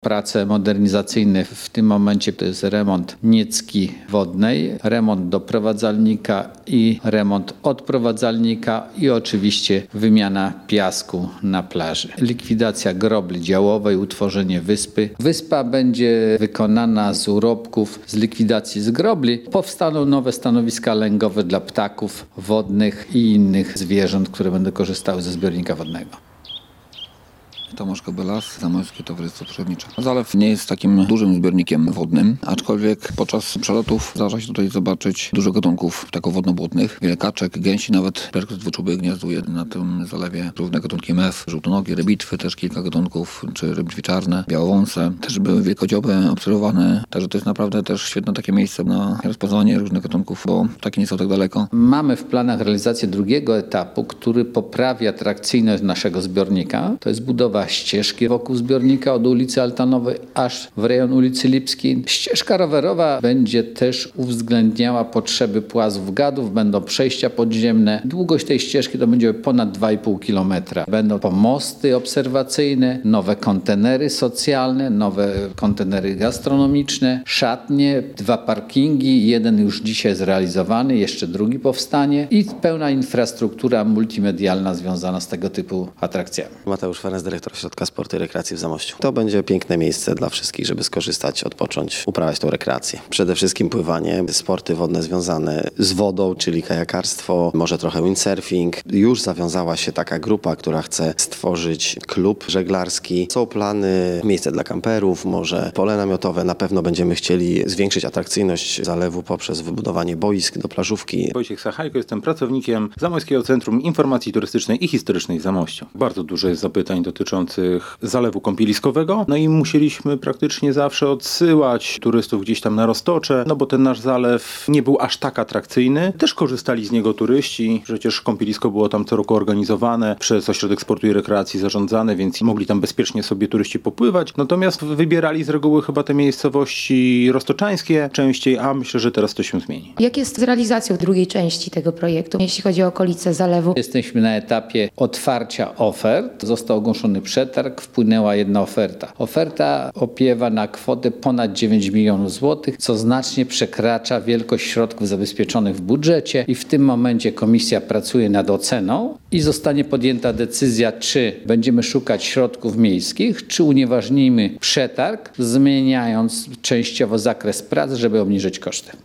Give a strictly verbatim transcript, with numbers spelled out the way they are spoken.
Prace modernizacyjne w tym momencie to jest remont niecki wodnej, remont doprowadzalnika i remont odprowadzalnika i oczywiście wymiana piasku na plaży. Likwidacja grobli działowej, utworzenie wyspy. Wyspa będzie wykonana z urobków z likwidacji z grobli. Powstaną nowe stanowiska lęgowe dla ptaków wodnych i innych zwierząt, które będą korzystały ze zbiornika wodnego. Tomasz Kobylas, Zamojskie Towarzystwo Przyrodnicze. Zalew nie jest takim dużym zbiornikiem wodnym, aczkolwiek podczas przelotów zdarza się tutaj zobaczyć dużo gatunków ptaków wodno-błotnych, wiele kaczek, gęsi, nawet perkut dwuczuby gniazduje na tym zalewie. Różne gatunki mew, żółtonogi, rybitwy, też kilka gatunków, czy rybitwy czarne, białowąse. Też były wielkodzioby obserwowane, także to jest naprawdę też świetne takie miejsce na rozpoznawanie różnych gatunków, bo takie nie są tak daleko. Mamy w planach realizację drugiego etapu, który poprawi atrakcyjność naszego zbiornika. To jest budowa ścieżki wokół zbiornika od ulicy Altanowej aż w rejon ulicy Lipskiej. Ścieżka rowerowa będzie też uwzględniała potrzeby płazów gadów, będą przejścia podziemne. Długość tej ścieżki to będzie ponad dwa i pół kilometra. Będą pomosty obserwacyjne, nowe kontenery socjalne, nowe kontenery gastronomiczne, szatnie, dwa parkingi, jeden już dzisiaj zrealizowany, jeszcze drugi powstanie i pełna infrastruktura multimedialna związana z tego typu atrakcjami. Mateusz Ferenc, dyrektor Ośrodka Sportu i Rekreacji w Zamościu. To będzie piękne miejsce dla wszystkich, żeby skorzystać, odpocząć, uprawiać tą rekreację. Przede wszystkim pływanie, sporty wodne związane z wodą, czyli kajakarstwo, może trochę windsurfing. Już zawiązała się taka grupa, która chce stworzyć klub żeglarski. Są plany, miejsce dla kamperów, może pole namiotowe. Na pewno będziemy chcieli zwiększyć atrakcyjność zalewu poprzez wybudowanie boisk do plażówki. Wojciech Sachajko, jestem pracownikiem Zamojskiego Centrum Informacji Turystycznej i Historycznej w Zamościu. Bardzo dużo jest zapytań dotyczących zalewu kąpieliskowego, no i musieliśmy praktycznie zawsze odsyłać turystów gdzieś tam na Roztocze, no bo ten nasz zalew nie był aż tak atrakcyjny. Też korzystali z niego turyści, przecież kąpielisko było tam co roku organizowane przez Ośrodek Sportu i Rekreacji zarządzane, więc mogli tam bezpiecznie sobie turyści popływać. Natomiast wybierali z reguły chyba te miejscowości roztoczańskie częściej, a myślę, że teraz to się zmieni. Jak jest z realizacją drugiej części tego projektu, jeśli chodzi o okolice zalewu? Jesteśmy na etapie otwarcia ofert. Został ogłoszony przetarg, wpłynęła jedna oferta. Oferta opiewa na kwotę ponad dziewięć milionów złotych, co znacznie przekracza wielkość środków zabezpieczonych w budżecie i w tym momencie komisja pracuje nad oceną i zostanie podjęta decyzja, czy będziemy szukać środków miejskich, czy unieważnimy przetarg, zmieniając częściowo zakres prac, żeby obniżyć koszty.